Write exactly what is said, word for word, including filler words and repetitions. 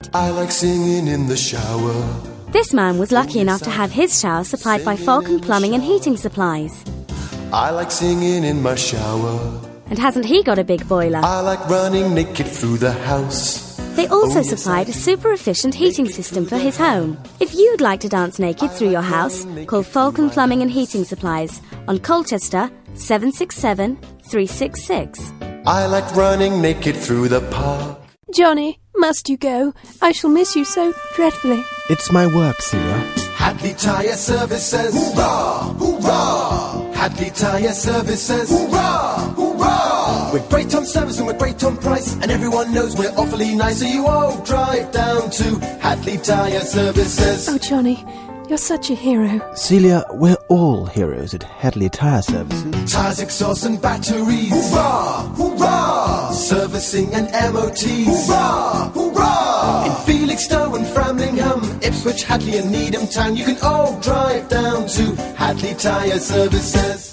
I like singing in the shower. This man was lucky enough to have his shower supplied by Falcon Plumbing and Heating Supplies. I like singing in my shower. And hasn't he got a big boiler? I like running naked through the house. They also supplied a super efficient heating system for his home. If you'd like to dance naked through your house, call Falcon Plumbing and Heating Supplies on Colchester seven six seven, three six six. I like running naked through the park. Johnny, must you go? I shall miss you so dreadfully. It's my work, Celia. Hadley Tyre Services. Hoorah! Hoorah! Hadley Tyre Services. Hoorah! Hoorah! We're great on service and we're great on price, and everyone knows we're awfully nice, so you all drive down to Hadley Tyre Services. Oh, Johnny, you're such a hero. Celia, we're all heroes at Hadley Tyre Services. Tyres, exhausts and batteries. Hoorah! Hoorah! Servicing and M O Ts. Hoorah! Hoorah! In Felixstowe and Framlingham, Ipswich, Hadley and Needham Town, you can all drive down to Hadley Tyre Services.